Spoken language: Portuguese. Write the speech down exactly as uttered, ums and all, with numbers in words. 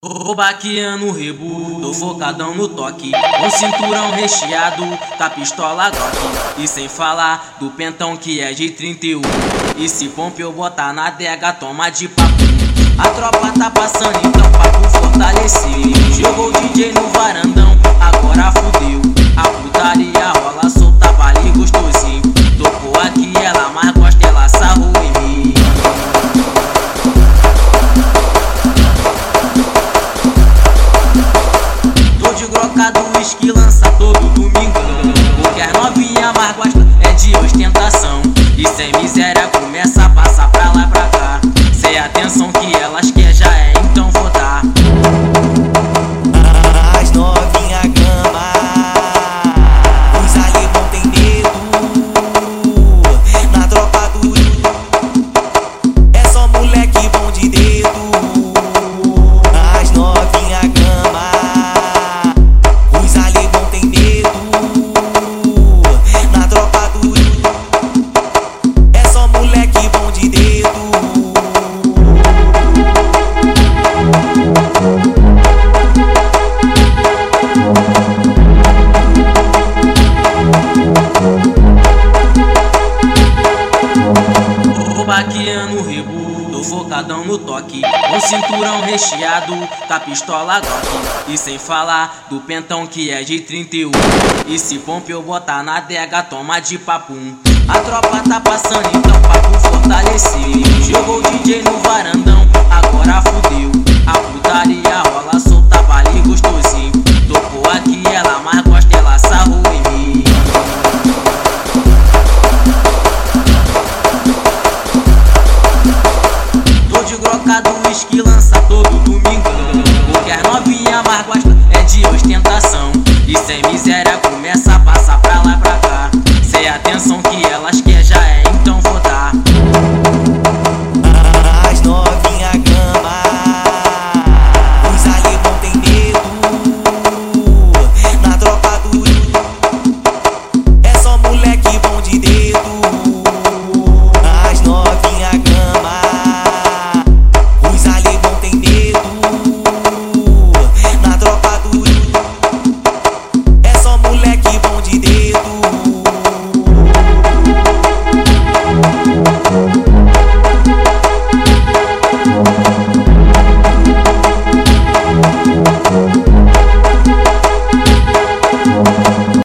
Tô baqueando o rebo, tô focadão no toque, com cinturão recheado, com a pistola Glock. E sem falar do pentão que é de trinta e um. E se pompe eu botar na adega, toma de papo. A tropa tá passando então papo fortalecer. Jogou o D J no varandão, agora fudeu. A putaria rola solta, vale gostosinho. Tocou aqui, ela mais gosta, ela sarrou em mim. Grocado, uísque lança todo domingão. O que as novinha mais gosta é de ostentação. E sem miséria começa a passar pra lá e pra cá. Sem atenção que elas quer já é, então vou dar. As novinha gama, os alemão tem medo. Na tropa do é só moleque bom de dedo. As novinha gama, os alemão tem medo. Na tropa do é só moleque bom de dedo. Tô baqueando o rebo, tô focadão no toque, com cinturão recheado, com a pistola Glock. E sem falar do pentão que é de trinta e um. E se pompe eu botar na adega, toma de papum. A tropa tá passando então papo fortalecer. Jogou o D J no varandão, agora fudeu. A putaria